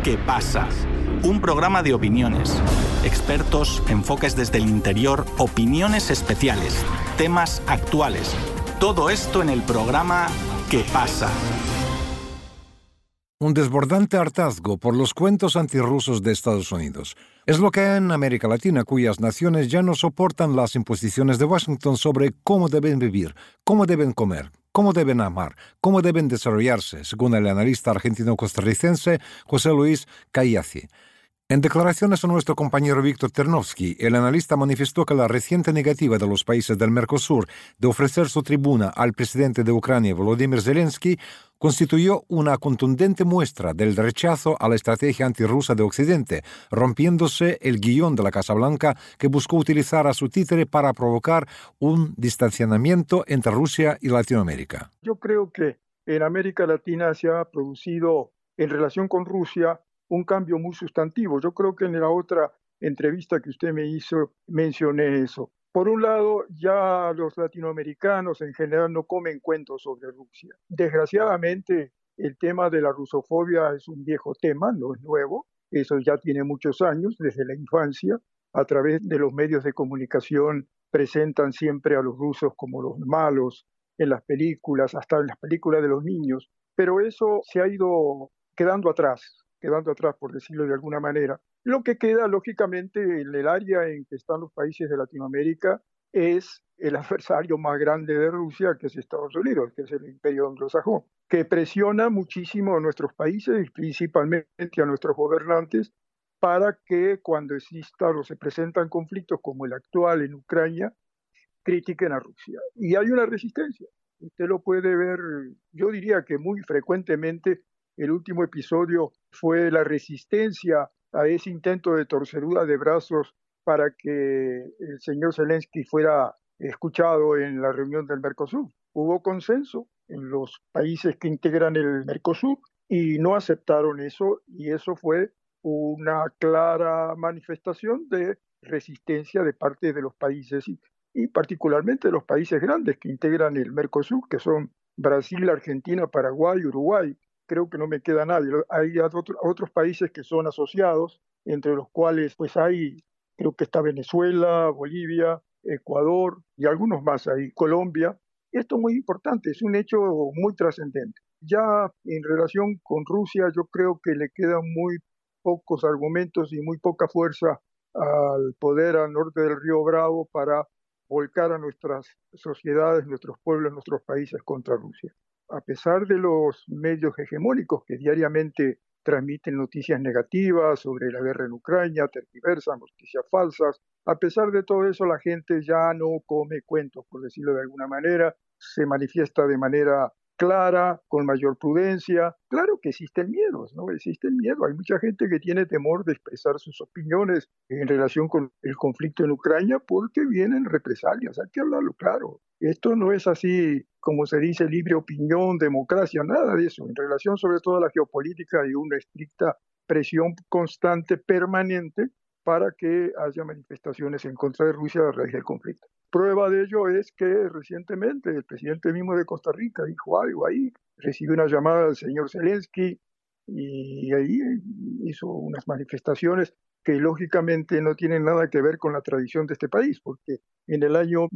¿Qué pasa? Un programa de opiniones, expertos, enfoques desde el interior, opiniones especiales, temas actuales. Todo esto en el programa ¿Qué pasa? Un desbordante hartazgo por los cuentos antirrusos de Estados Unidos. Es lo que hay en América Latina, cuyas naciones ya no soportan las imposiciones de Washington sobre cómo deben vivir, cómo deben comer, cómo deben amar, cómo deben desarrollarse, según el analista argentino-costarricense José Luis Caiazzi. En declaraciones a nuestro compañero Víctor Ternovsky, el analista manifestó que la reciente negativa de los países del Mercosur de ofrecer su tribuna al presidente de Ucrania, Volodymyr Zelensky, constituyó una contundente muestra del rechazo a la estrategia antirrusa de Occidente, rompiéndose el guión de la Casa Blanca que buscó utilizar a su títere para provocar un distanciamiento entre Rusia y Latinoamérica. Yo creo que en América Latina se ha producido, en relación con Rusia, un cambio muy sustantivo. Yo creo que en la otra entrevista que usted me hizo mencioné eso. Por un lado, ya los latinoamericanos en general no comen cuentos sobre Rusia. Desgraciadamente, el tema de la rusofobia es un viejo tema, no es nuevo. Eso ya tiene muchos años, desde la infancia. A través de los medios de comunicación presentan siempre a los rusos como los malos en las películas, hasta en las películas de los niños. Pero eso se ha ido quedando atrás, por decirlo de alguna manera. Lo que queda, lógicamente, en el área en que están los países de Latinoamérica es el adversario más grande de Rusia, que es Estados Unidos, que es el imperio anglosajón, que presiona muchísimo a nuestros países y principalmente a nuestros gobernantes para que cuando existan o se presentan conflictos como el actual en Ucrania, critiquen a Rusia. Y hay una resistencia. Usted lo puede ver, yo diría que muy frecuentemente. El último episodio fue la resistencia a ese intento de torcedura de brazos para que el señor Zelensky fuera escuchado en la reunión del Mercosur. Hubo consenso en los países que integran el Mercosur y no aceptaron eso, y eso fue una clara manifestación de resistencia de parte de los países y particularmente de los países grandes que integran el Mercosur, que son Brasil, Argentina, Paraguay, Uruguay. Creo que no me queda nadie. Hay otros países que son asociados, entre los cuales pues creo que está Venezuela, Bolivia, Ecuador y algunos más ahí, Colombia. Esto es muy importante, es un hecho muy trascendente. Ya en relación con Rusia, yo creo que le quedan muy pocos argumentos y muy poca fuerza al poder al norte del río Bravo para volcar a nuestras sociedades, nuestros pueblos, nuestros países contra Rusia. A pesar de los medios hegemónicos que diariamente transmiten noticias negativas sobre la guerra en Ucrania, tergiversan noticias falsas, a pesar de todo eso la gente ya no come cuentos, por decirlo de alguna manera, se manifiesta de manera clara, con mayor prudencia. Claro que existen miedos, ¿no? Existen miedos. Hay mucha gente que tiene temor de expresar sus opiniones en relación con el conflicto en Ucrania porque vienen represalias. Hay que hablarlo claro. Esto no es así, como se dice, libre opinión, democracia, nada de eso. En relación sobre todo a la geopolítica hay una estricta presión constante, permanente, para que haya manifestaciones en contra de Rusia a raíz del conflicto. Prueba de ello es que recientemente el presidente mismo de Costa Rica dijo algo ahí, recibió una llamada del señor Zelensky y ahí hizo unas manifestaciones que lógicamente no tienen nada que ver con la tradición de este país, porque en el año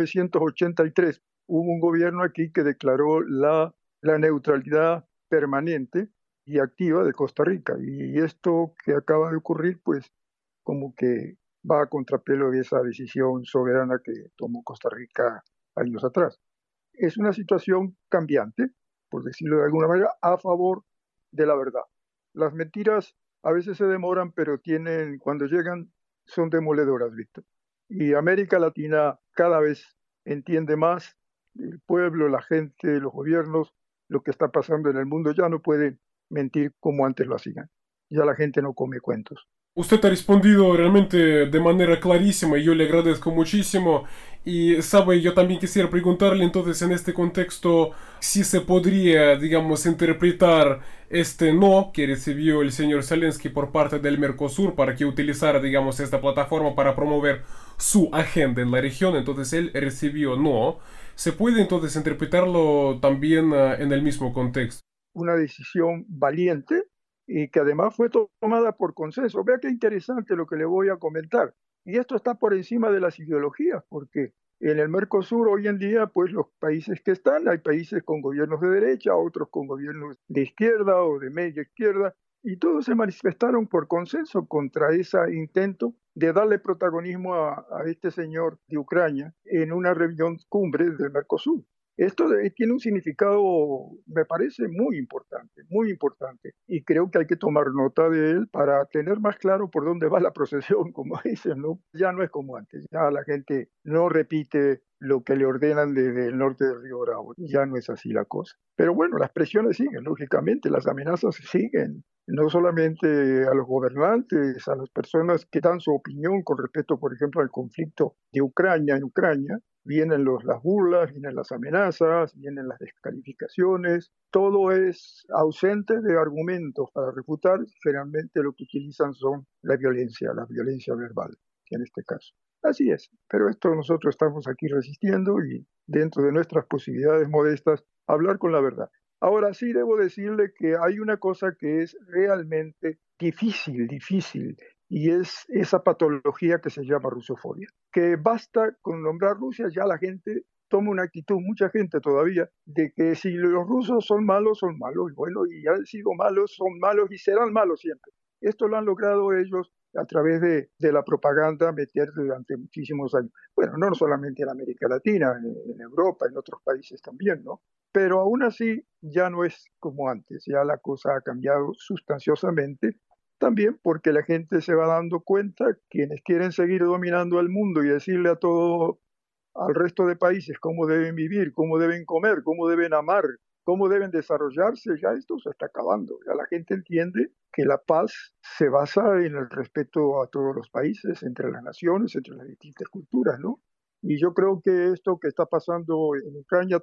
1983 hubo un gobierno aquí que declaró la neutralidad permanente y activa de Costa Rica, y esto que acaba de ocurrir, pues como que va a contrapelo de esa decisión soberana que tomó Costa Rica años atrás. Es una situación cambiante, por decirlo de alguna manera, a favor de la verdad. Las mentiras a veces se demoran, pero cuando llegan, son demoledoras, Víctor. Y América Latina cada vez entiende más, el pueblo, la gente, los gobiernos, lo que está pasando en el mundo. Ya no pueden mentir como antes lo hacían. Ya la gente no come cuentos. Usted ha respondido realmente de manera clarísima y yo le agradezco muchísimo. Y sabe, yo también quisiera preguntarle entonces en este contexto si se podría, digamos, interpretar este no que recibió el señor Zelensky por parte del Mercosur para que utilizara, digamos, esta plataforma para promover su agenda en la región. Entonces él recibió no. ¿Se puede entonces interpretarlo también en el mismo contexto? Una decisión valiente y que además fue tomada por consenso. Vea qué interesante lo que le voy a comentar. Y esto está por encima de las ideologías, porque en el Mercosur hoy en día, pues los países que están, hay países con gobiernos de derecha, otros con gobiernos de izquierda o de media izquierda, y todos se manifestaron por consenso contra ese intento de darle protagonismo a este señor de Ucrania en una reunión cumbre del Mercosur. Esto tiene un significado, me parece, muy importante, y creo que hay que tomar nota de él para tener más claro por dónde va la procesión, como dicen, ¿no? Ya no es como antes, ya la gente no repite lo que le ordenan desde el norte del Río Bravo, ya no es así la cosa. Pero bueno, las presiones siguen, lógicamente, las amenazas siguen, no solamente a los gobernantes, a las personas que dan su opinión con respecto, por ejemplo, al conflicto de Ucrania en Ucrania. Vienen las burlas, vienen las amenazas, vienen las descalificaciones. Todo es ausente de argumentos para refutar. Generalmente lo que utilizan son la violencia verbal, en este caso. Así es, pero esto nosotros estamos aquí resistiendo y dentro de nuestras posibilidades modestas, hablar con la verdad. Ahora sí debo decirle que hay una cosa que es realmente difícil, y es esa patología que se llama rusofobia, que basta con nombrar Rusia, ya la gente toma una actitud, mucha gente todavía, de que si los rusos son malos, y bueno, y han sido malos, son malos y serán malos siempre. Esto lo han logrado ellos a través de la propaganda meter durante muchísimos años. Bueno, no solamente en América Latina, en Europa, en otros países también, ¿no? Pero aún así ya no es como antes, ya la cosa ha cambiado sustanciosamente, también porque la gente se va dando cuenta, quienes quieren seguir dominando el mundo y decirle a todo, al resto de países cómo deben vivir, cómo deben comer, cómo deben amar, cómo deben desarrollarse, ya esto se está acabando. Ya la gente entiende que la paz se basa en el respeto a todos los países, entre las naciones, entre las distintas culturas, ¿no? Y yo creo que esto que está pasando en Ucrania,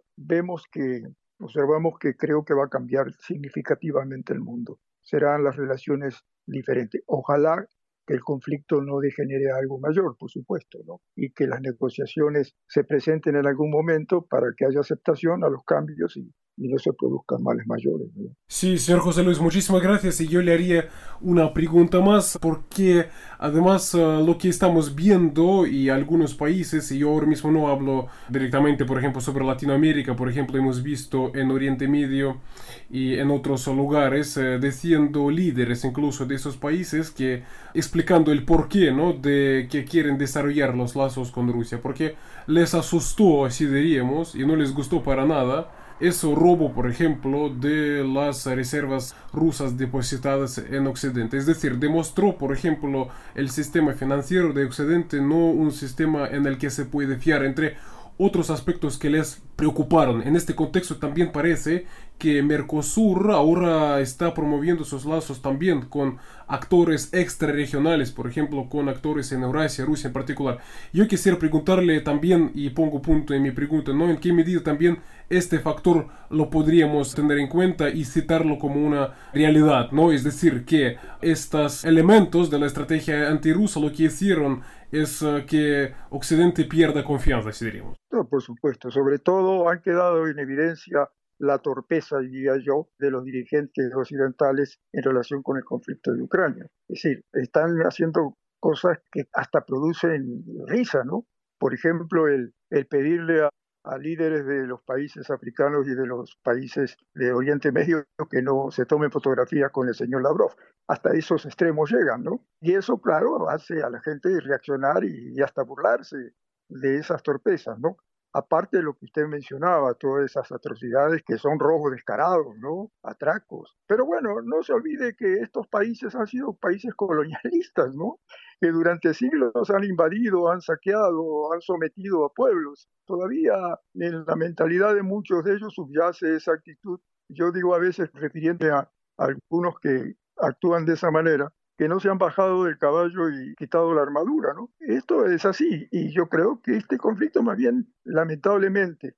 observamos que creo que va a cambiar significativamente el mundo. Serán las relaciones diferentes. Ojalá que el conflicto no degenere a algo mayor, por supuesto, ¿no? Y que las negociaciones se presenten en algún momento para que haya aceptación a los cambios y no se produzcan males mayores, ¿no? Sí, señor José Luis, muchísimas gracias. Y yo le haría una pregunta más, porque además lo que estamos viendo y algunos países, y yo ahora mismo no hablo directamente, por ejemplo, sobre Latinoamérica, por ejemplo, hemos visto en Oriente Medio y en otros lugares, diciendo líderes incluso de esos países que explicando el porqué, ¿no? De que quieren desarrollar los lazos con Rusia, porque les asustó, así diríamos, y no les gustó para nada ese robo, por ejemplo, de las reservas rusas depositadas en Occidente. Es decir, demostró, por ejemplo, el sistema financiero de Occidente no un sistema en el que se puede fiar, entre otros aspectos que les preocuparon. En este contexto también parece que Mercosur ahora está promoviendo sus lazos también con actores extrarregionales, por ejemplo, con actores en Eurasia, Rusia en particular. Yo quisiera preguntarle también, y pongo punto en mi pregunta, ¿no? ¿En qué medida también este factor lo podríamos tener en cuenta y citarlo como una realidad, ¿no? Es decir, que estos elementos de la estrategia antirrusa lo que hicieron es que Occidente pierda confianza, si diríamos. No, por supuesto, sobre todo han quedado en evidencia la torpeza, diría yo, de los dirigentes occidentales en relación con el conflicto de Ucrania. Es decir, están haciendo cosas que hasta producen risa, ¿no? Por ejemplo, el pedirle a líderes de los países africanos y de los países de Oriente Medio que no se tomen fotografías con el señor Lavrov. Hasta esos extremos llegan, ¿no? Y eso, claro, hace a la gente reaccionar y hasta burlarse de esas torpezas, ¿no? Aparte de lo que usted mencionaba, todas esas atrocidades que son robos descarados, ¿no? Atracos. Pero bueno, no se olvide que estos países han sido países colonialistas, ¿no? Que durante siglos han invadido, han saqueado, han sometido a pueblos. Todavía en la mentalidad de muchos de ellos subyace esa actitud. Yo digo a veces, refiriéndome a algunos que actúan de esa manera, que no se han bajado del caballo y quitado la armadura, ¿no? Esto es así, y yo creo que este conflicto más bien, lamentablemente,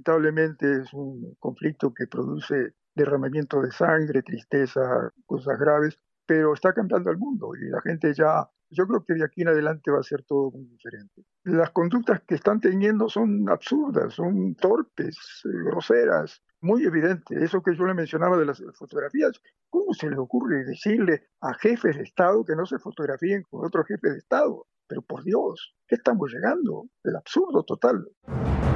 es un conflicto que produce derramamiento de sangre, tristeza, cosas graves, pero está cambiando el mundo y la gente ya, yo creo que de aquí en adelante va a ser todo muy diferente. Las conductas que están teniendo son absurdas, son torpes, groseras, muy evidente. Eso que yo le mencionaba de las fotografías, ¿cómo se le ocurre decirle a jefes de Estado que no se fotografíen con otros jefes de Estado? Pero por Dios, ¿qué estamos llegando? El absurdo total.